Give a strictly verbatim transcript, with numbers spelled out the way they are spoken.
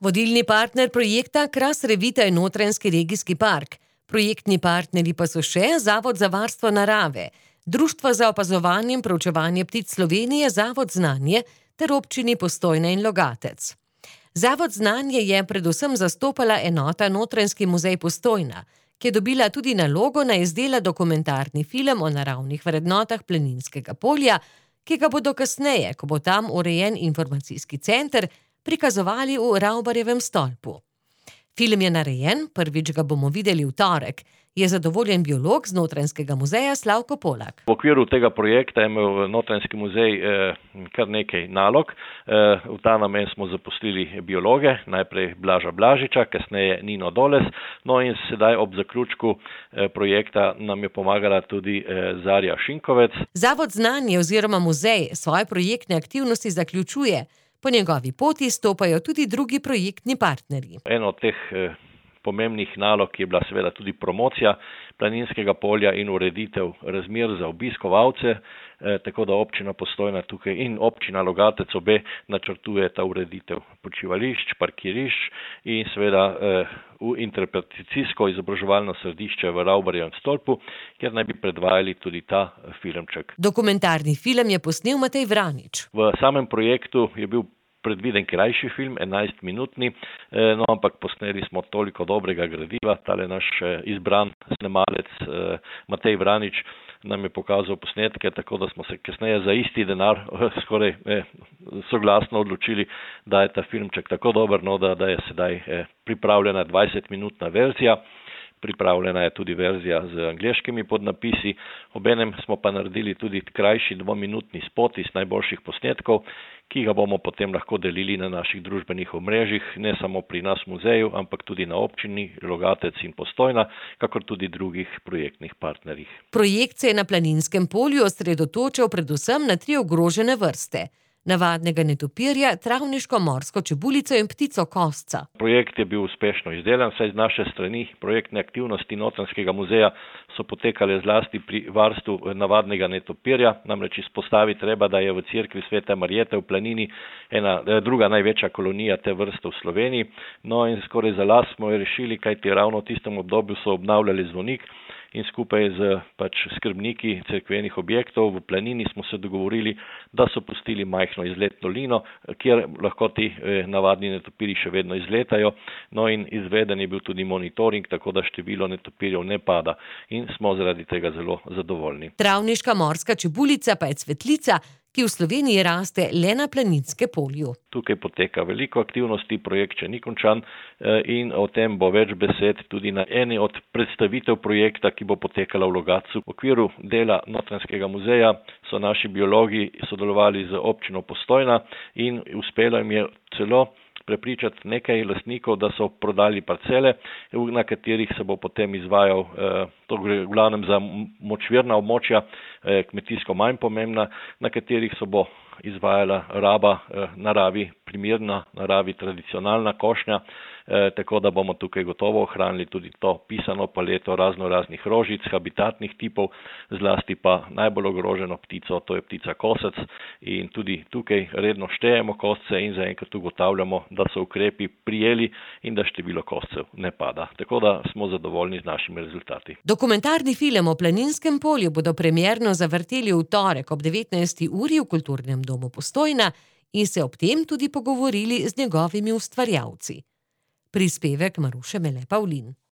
Vodilni partner projekta Kras Revita je Notranjski regijski park. Projektni partnerji pa so še Zavod za varstvo narave, Društvo za opazovanje in proučevanje ptic Slovenije, Zavod Znanje ter občini Postojna in Logatec. Zavod Znanje je predvsem zastopala enota Notranjski muzej Postojna, ki je dobila tudi nalogo naj izdela dokumentarni film o naravnih vrednotah Planinskega polja, ki ga bodo kasneje, ko bo tam urejen informacijski center, prikazovali v Ravbarjevem stolpu. Film je narejen, prvič ga bomo videli v torek, je zadovoljen biolog z Notranjskega muzeja Slavko Polak. V okviru tega projekta je imel Notranjski muzej eh, kar nekaj nalog. Eh, v ta namen smo zaposlili biologe, najprej Blaža Blažiča, kasneje Nino Doles, no in sedaj ob zaključku eh, projekta nam je pomagala tudi eh, Zarja Šinkovec. Zavod Znanje oziroma muzej svoje projektne aktivnosti zaključuje. Po njegovi poti stopajo tudi drugi projektni partnerji. Eno od teh eh, pomembnih nalog je bila seveda tudi promocija Planinskega polja in ureditev razmer za obiskovalce, eh, tako da občina Postojna tukaj in občina Logatec obe načrtuje ta ureditev počivališč, parkirišč in seveda eh, v interpretacijsko izobraževalno središče v Ravbarjevem stolpu, kjer naj bi predvajali tudi ta filmček. Dokumentarni film je posnel Matej Vranič. V samem projektu je bil predviden krajši film, enajstminutni, no ampak posneli smo toliko dobrega gradiva. Tale naš izbran snemalec Matej Vranič nam je pokazal posnetke, tako da smo se kasneje za isti denar skoraj eh, soglasno odločili, da je ta filmček tako dober, no, da, da je sedaj eh, pripravljena dvajsetminutna verzija. Pripravljena je tudi verzija z angleškimi podnapisi, obenem smo pa naredili tudi krajši dvominutni spot iz najboljših posnetkov, ki ga bomo potem lahko delili na naših družbenih omrežjih, ne samo pri nas v muzeju, ampak tudi na občini Logatec in Postojna, kakor tudi drugih projektnih partnerjih. Projekt se je na Planinskem polju osredotočil predvsem na tri ogrožene vrste: navadnega netopirja, travniško morsko čebulico in ptico kosca. Projekt je bil uspešno izdelan, saj z naše strani projektne aktivnosti Notranjskega muzeja so potekale zlasti pri varstvu navadnega netopirja, namreč izpostaviti treba, da je v cerkvi Svete Marjete v Planini ena druga največja kolonija te vrste v Sloveniji, no in skoraj za las smo jo rešili, kajti ravno v tistem obdobju so obnavljali zvonik in skupaj z pač skrbniki cerkvenih objektov v Planini smo se dogovorili, da so pustili majhno izletno lino, kjer lahko ti eh, navadni netopiri še vedno izletajo, no in izveden je bil tudi monitoring, tako da število netopirjev ne pada in smo zaradi tega zelo zadovoljni. Travniška morska čebulica pa je cvetlica, ki v Sloveniji raste le na Planinskem polju. Tukaj poteka veliko aktivnosti, projekt še ni končan in o tem bo več besed tudi na eni od predstavitev projekta, ki bo potekala v Logatcu. V okviru dela Notranjskega muzeja so naši biologi sodelovali z občino Postojna in uspelo jim je celo prepričati nekaj lastnikov, da so prodali parcele, na katerih se bo potem izvajal, to gre v glavnem za močvirna območja, kmetijsko manj pomembna, na katerih se bo izvajala raba naravi primerna, naravi tradicionalna košnja, tako da bomo tukaj gotovo ohranili tudi to pisano paleto razno raznih rožic, habitatnih tipov, zlasti pa najbolj ogroženo ptico, to je ptica kosec, in tudi tukaj redno štejemo kosce in zaenkrat ugotavljamo, da so ukrepi prijeli in da število koscev ne pada. Tako da smo zadovoljni z našimi rezultati. Dokumentarni film o Planinskem polju bodo premierno zavrteli v torek ob devetnajsti uri v Kulturnem domu Postojna in se ob tem tudi pogovorili z njegovimi ustvarjalci. Prispevek Maruše Mele Pavlin.